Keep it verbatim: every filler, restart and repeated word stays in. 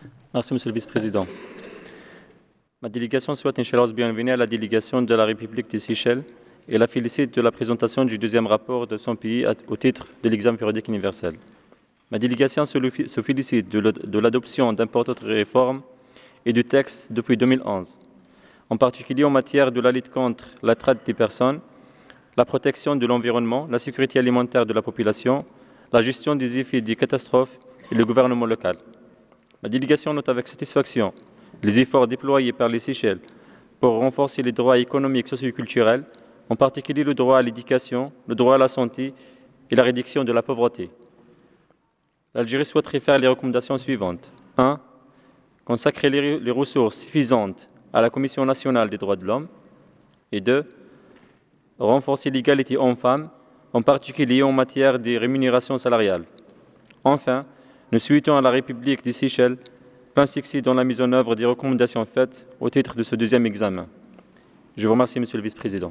Merci, Monsieur le Vice-président. Ma délégation souhaite une chaleureuse bienvenue à la délégation de la République des Seychelles et la félicite de la présentation du deuxième rapport de son pays au titre de l'examen périodique universel. Ma délégation se félicite de l'adoption d'importantes réformes et de textes depuis deux mille onze, en particulier en matière de la lutte contre la traite des personnes, la protection de l'environnement, la sécurité alimentaire de la population, la gestion des effets des catastrophes et le gouvernement local. Ma délégation note avec satisfaction les efforts déployés par les Seychelles pour renforcer les droits économiques et socio-culturels, en particulier le droit à l'éducation, le droit à la santé et la réduction de la pauvreté. L'Algérie souhaiterait faire les recommandations suivantes. un. Consacrer les ressources suffisantes à la Commission nationale des droits de l'homme. Et deux. Renforcer l'égalité hommes-femmes, en particulier en matière de rémunération salariale. Enfin, nous souhaitons à la République des Seychelles plein succès dans la mise en œuvre des recommandations faites au titre de ce deuxième examen. Je vous remercie, Monsieur le Vice-président.